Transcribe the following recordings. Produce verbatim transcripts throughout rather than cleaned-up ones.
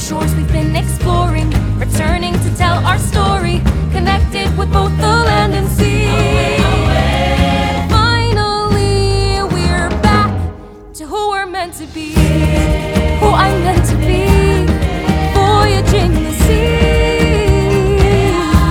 shores we've been exploring, returning to tell our story, connected with both the land and sea. Finally, we're back to who we're meant to be, who I'm meant to be, voyaging the sea.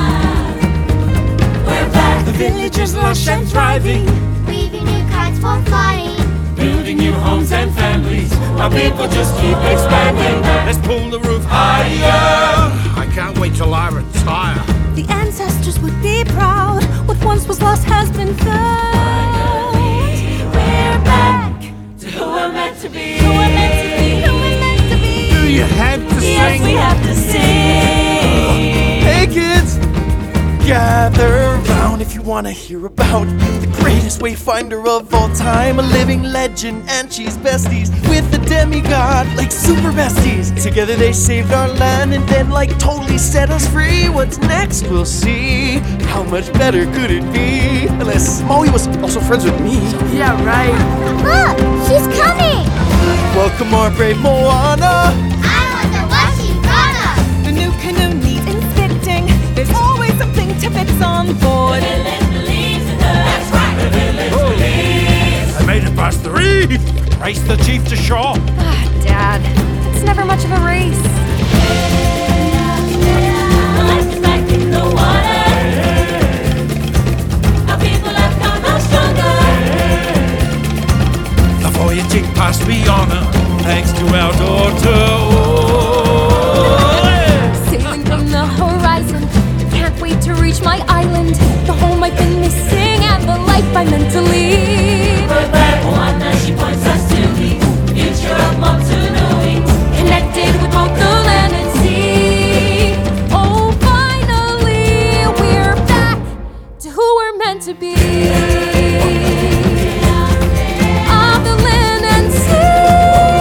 We're back. The village is lush and thriving, weaving new kites for flying, building new homes and families. Our people just keep expanding. Let's pull the roof higher. I can't wait till I retire. The ancestors would be proud. What once was lost has been found. We're back To who we're meant to be. who we're meant to be, who we're meant to be. Do you have to Yes, sing? we have to sing. Hey kids, gather round if you wanna hear about the greatest wayfinder of all time, a living legend, and she's besties with the demigod, like super besties. Together they saved our land and then like totally set us free. What's next we'll see. How much better could it be? Unless Maui was also friends with me. Yeah, right. look, she's coming. Welcome our brave Moana. I wonder what she's gonna. The new canoe needs inspecting. There's always something to fix on board. That's right. The village believes. I made it past the reef. Race the chief to shore. Ah, Dad, it's never much of a race. Let's get back in the water. Our people have come out stronger. The voyaging past we honor, thanks to our daughter. Sailing from the horizon, can't wait to reach my island. The home I've been missing and the life I'm meant to lead. We're back. Moana, she points us to the future of Motunui. Connected with both the land and sea. Oh, finally, we're back to who we're meant to be. Of the land and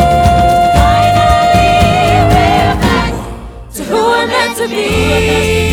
sea. Finally, we're back To who we're meant to be.